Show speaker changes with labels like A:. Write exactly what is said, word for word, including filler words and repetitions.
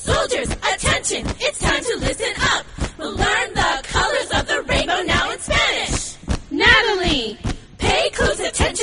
A: Soldiers, attention, it's time to listen up. We'll learn the colors of the rainbow now in Spanish.
B: Natalie,
A: pay close attention